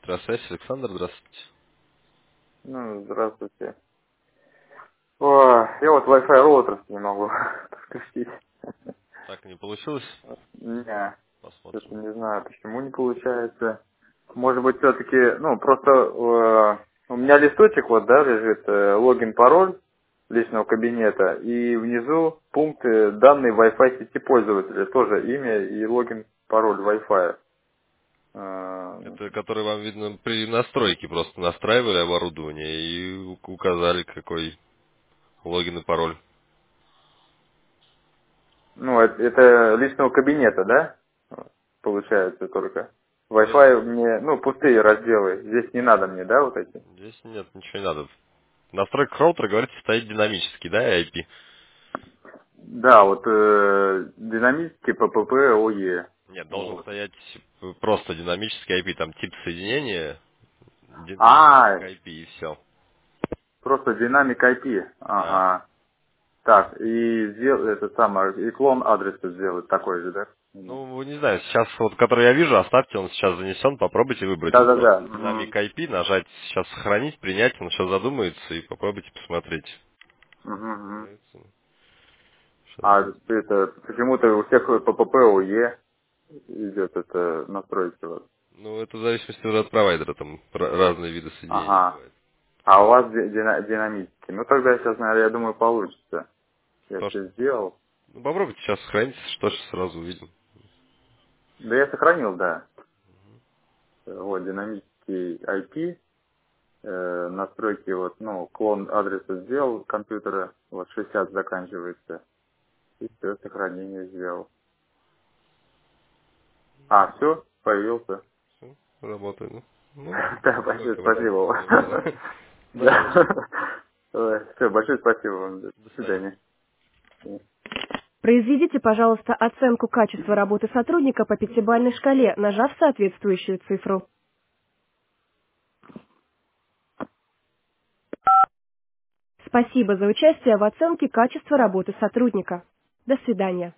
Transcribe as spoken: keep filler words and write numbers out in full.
Электросвязь, Александр, здравствуйте. Ну, здравствуйте. О, я вот Wi-Fi роутер не могу подключить. Так, не получилось? Не, что-то Посмотрим. не знаю, почему не получается. Может быть, все-таки, ну, просто э, у меня листочек вот, да, лежит, э, логин, пароль личного кабинета, и внизу пункты данные Wi-Fi сети пользователя, тоже имя и логин, пароль Wi-Fi. Э, Это который вам, видно, при настройке просто настраивали оборудование и у- указали, какой логин и пароль. Ну, это, это личного кабинета, да? Получается только. Нет, Wi-Fi мне, ну, пустые разделы. Здесь не надо мне, да, вот эти? здесь нет, ничего не надо. Настройка роутера, говорите, стоит динамически, да, и ай пи? Да, вот э, динамический пэ пэ пэ о е. Нет, должен Вот. стоять просто динамический ай пи, там тип соединения, ди- А, динамик ай пи и все. просто динамик ай пи. Да. Ага. Так, и сдел, это самое, и клон адреса сделать такой же, да? Ну, не знаю, сейчас вот, который я вижу, оставьте, он сейчас занесен, попробуйте выбрать. Вот Да-да-да. просто Мгм. динамик ай пи, нажать сейчас сохранить, принять, он сейчас задумается и попробуйте посмотреть. Мгм, мгм. Сейчас А будет. это почему-то у всех пэ пэ пэ о е идет это настройки вот. Ну, это в зависимости уже от провайдера, там ра- разные виды соединений Ага. бывают. А у вас ди- дина- динамический. Ну тогда сейчас, наверное, я думаю, получится. Я То, что- все сделал. Ну, попробуйте сейчас сохранить, что ж сразу увидим. Да я сохранил, да. Вот, динамический ай пи. э, настройки, вот, ну, клон адреса сделал компьютера. Вот шестьдесят заканчивается. И все, сохранение сделал. А, все, появился. Всё, работает. Ну, ну, Да, большое только в этом спасибо вам. проблема. Да. Пожалуйста. Все, большое спасибо вам. До До свидания. свидания. Произведите, пожалуйста, оценку качества работы сотрудника по пятибалльной шкале, нажав соответствующую цифру. Спасибо за участие в оценке качества работы сотрудника. До свидания.